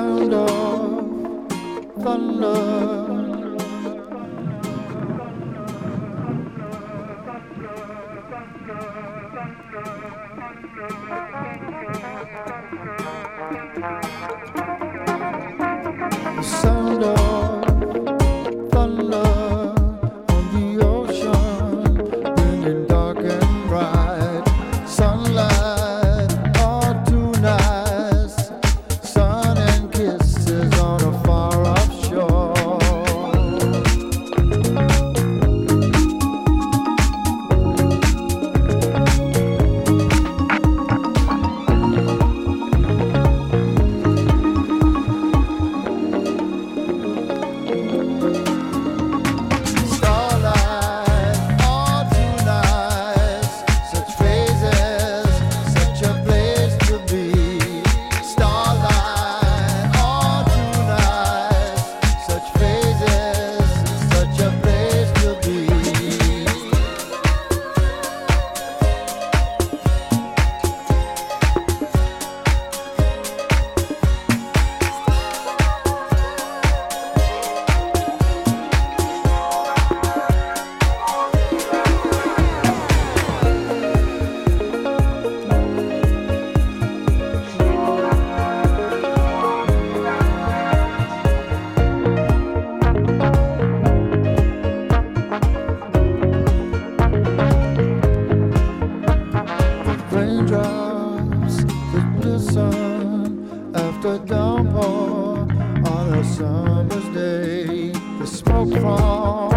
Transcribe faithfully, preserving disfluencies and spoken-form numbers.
sound of thunder. The sound of thunder on the ocean, bringing dark and bright sunlight, all too nice, sun and kisses on a far off shore. Raindrops that glisten after downpour on a summer's day. The smoke from